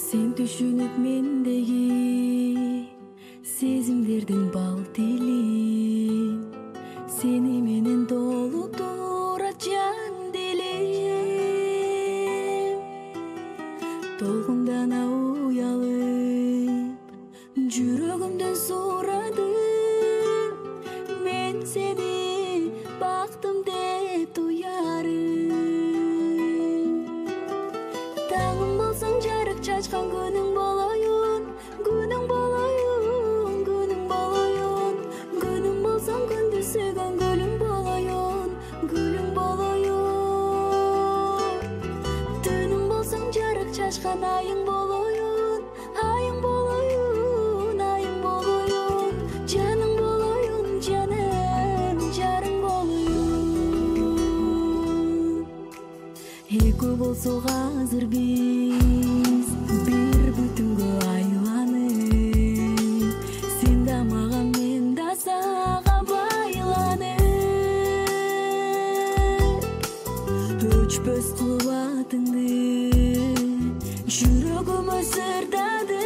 Сен түшүнүп мендеги сезимдердин бал тилин, сени менен толуп турат жан дилим. Толкундана уялып жүрөгүмдөн сурадым, мен сени бактым деп туярым. Таңым болсоң жарык чачкан күнүң болоюн, күнүң болоюн, күнүң болоюн. Күнүң болсоң күндү сүйгөн гүлүң болоюн, гүлүң болоюн. Түнүң болсоң жарык чачкан айың болоюн, айың болоюн, айың болоюн. Жаның болоюн, жаным, жарың болоюн. Экөө болсок азыр биз бир бүтүнгө айланып, сен да мага, мен да сага байланып. Өчпөс кубатыңды жүрөгүмө сырдадым.